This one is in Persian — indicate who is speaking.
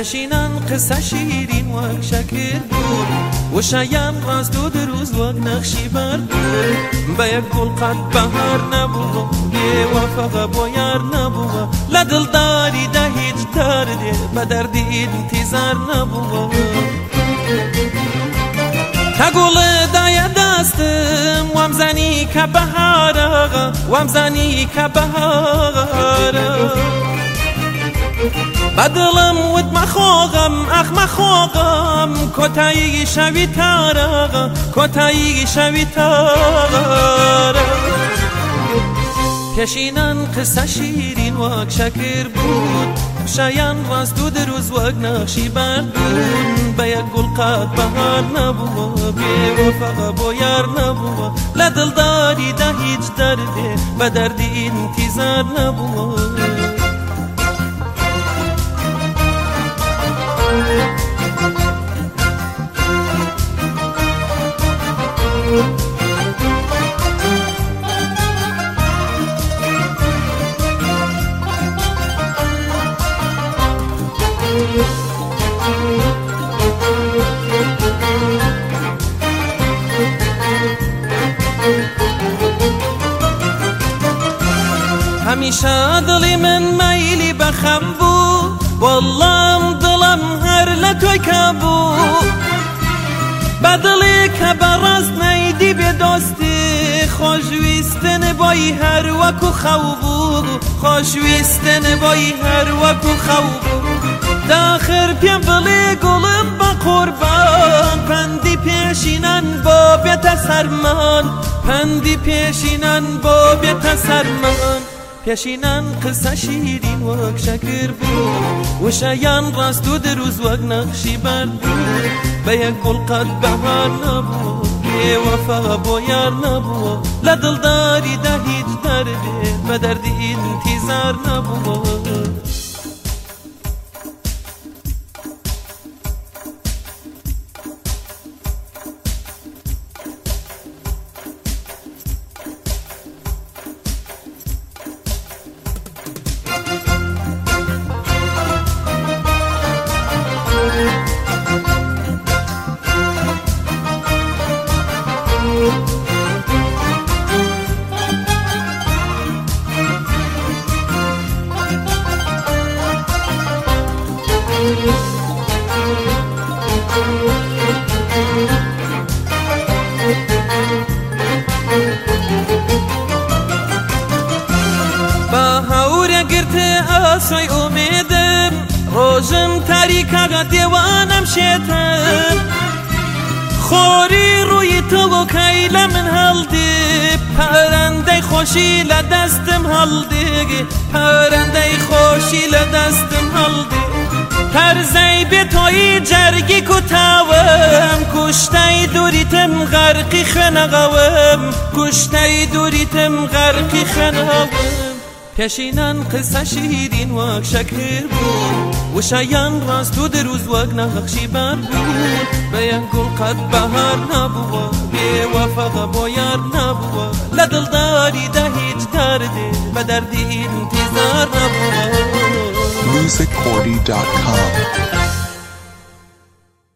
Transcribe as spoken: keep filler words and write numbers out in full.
Speaker 1: پێشینان قسە شیرین وەک شەکر بوو وشەیان ڕاست و دروست وەک نەخشی بەرد بوو بە یەک گوڵ قەت بەهار نەبووە بێوەفەقە بۆ یار نەبووە لە دڵداریدا هیچ دەردێ بە دەردی ئینتیزار نەبووە تا گوڵدایە دەستم وامزانی کە بەهارە وامزانی کە بەهارە بەدڵم وت مەخۆغم ئەخ مەخۆغم کۆتایی شەوی تارە کۆتایی شەوی تارە پێشینان قسە شیرین وەک شەکر بوون شایان ڕاست و دروست وەک نەخشی بەرد بوون بە یەک گوڵ قەت بەهار نەبووە بێوەفەقە بۆ یار نەبووە لە دڵداریدا هیچ دەردێ بە دەردی ئینتیزار نەبووە هەمیشە دڵی من مەیلی بەخەم بوو وەڵڵام دڵم هەر لە تۆی کەبوو بە دڵی کە بەڕاست نەیدی بێ دۆستی خۆشویستن بۆی هەر وەکو خەو بوو خۆشویستن بۆی هەر وەکو خەو بوو داخر پێم بڵێ گوڵم بە قوربان پەندی پێشینان بۆ بێتە سەرمان پەندی پێشینان بۆ بێتە سەرمان پێشینان قسە شیرین وەک شەکر بوو وشەیان ڕاست و دروست وەک نەخشی بەرد بوو بە یەک گوڵ قەت بەهار نەبووە بێوەفەقە بۆ یار نەبووە لە دڵداریدا هیچ دەردێ بە دەردی ئینتیزار نەبووە با هەورە گرتە ئاسۆی ئومێدم ڕۆژم تاریکاگە دێوانم شێتم خۆری ڕووی تەڵۆکای لە من هەڵدێ پەرەندەی خۆشی لە دەستم هەڵدێ پەرەندەی خۆشی لە دەستم هەڵدێ تەرزەی بێتۆیی جەرگی کوتاوم کوشتەی دووریتم غەرقی خوێنەغەوم کوشتەی دووریتم غەرقی خوێنەوم پێشینان قسە شیرین وەک شەکر بوو وشەیان ڕاست و دروست وەک نەخشی بەرد بوو بە یەک گوڵ قەت بەهار نەبووە بێوەفەقە بۆ یار نەبووە لە دڵداریدا هیچ دەردێ بە دەردی ئینتیزار نەبووە
Speaker 2: music cordy dot com